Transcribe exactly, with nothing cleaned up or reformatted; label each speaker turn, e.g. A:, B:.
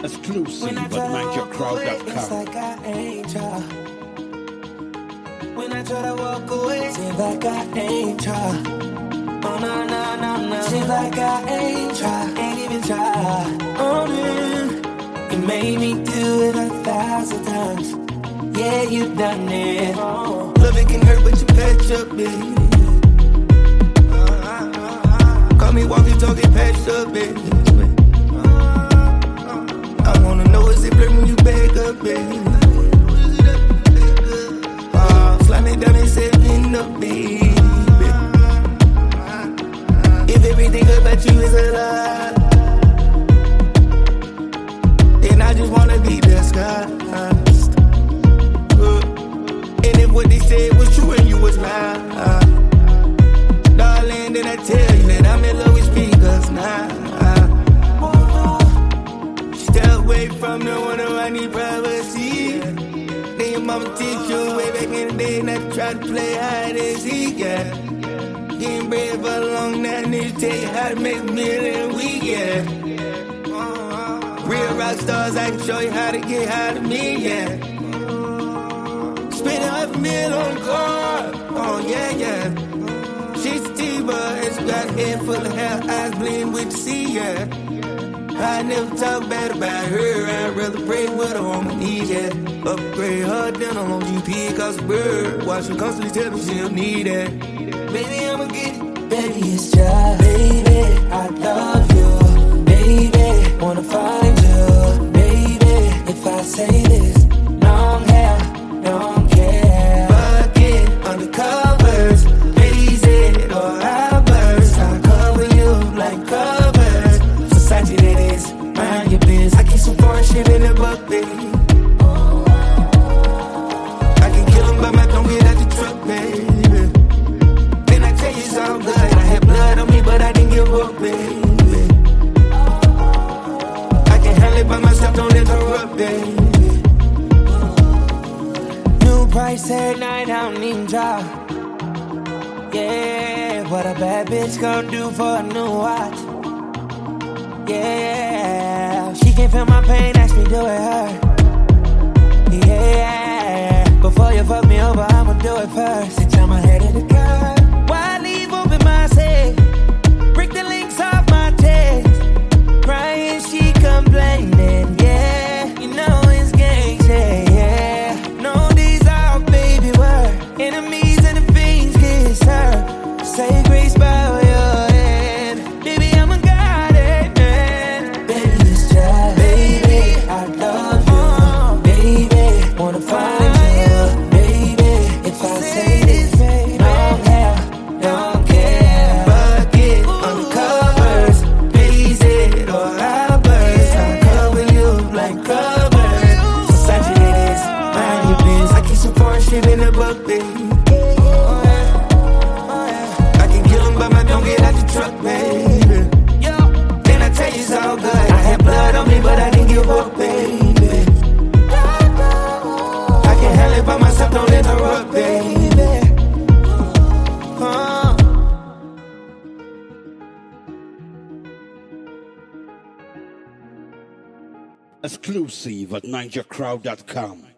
A: Exclusive at ninja crowd dot com.
B: It's like I ain't try. When I try to walk away, seems like I ain't try. Oh no no no no, seems like I ain't try, ain't even try. Oh man, you made me do it a thousand times. Yeah, you done it. Oh. Love it can hurt, but you patch up, baby. Call me walking, talking, patch up, baby. I wanna know is it blur when you back up, baby. Uh, slide me down and set me up, baby. If everything about you is a lie, then I just wanna be disguised. Uh, and if what they said was true and you was lying, uh, darling, then I tell you that I'm in love with speakers now. Stay away from the one who I need privacy. Then your mama teach you way back in the day not to try to play hide and seek, yeah. Getting bread for long now, need to tell you how to make a million a week, yeah. Real rock stars, I can show you how to get high to me, yeah. Spending half a million on a car, oh yeah, yeah. She's a T-Bar, and she got a head full of hair, eyes bleeding with the sea, yeah. I never talk bad about her, I'd rather pray with her on my knees, yeah. Upgrade her dental on G P, cause a bird. Watch her constantly tell me she'll need it. Baby, I'ma get it. Baby, it's just, baby, I love you. Baby, wanna find you. Baby, if I say this, long hair, don't care. Bucket, undercovers, lazy or outbursts. I cover you like covers. Versace that is, mind your biz. I keep some foreign shit in the buck, baby. I can kill him by my don't get out the truck, baby. Then I tell you it's all good. I had blood on me, but I didn't give up, baby. I can handle it by myself, don't interrupt, baby. New price every night, I don't even drop. Yeah, what a bad bitch gon' do for a new watch. Yeah, she can feel my pain, ask me do it hurt. Yeah, before you fuck me over, I'ma do it first. Sit on my head in the curb. Why leave open my safe? Break the links off my text. Crying, she complaining. Yeah, you know it's gang shit. Yeah, no, these are baby words. Enemies and the fiends get served. Say grace by your head. Baby, I'm a god, man. Baby, it's just, baby, I love you. Baby, wanna find you. Baby, if I say this, long hair, don't care. Bucket, uncovers, lazy or outbursts. I cover you like covers. Versace that is, mind your biz. I keep some foreign shit in the buck, baby. I can kill him, but my don't get out the truck, baby. Then I tell you it's all good. I had blood on me, but I didn't give up, baby. I can handle it by myself, don't interrupt, baby. Uh.
A: Exclusive at ninja crowd dot com.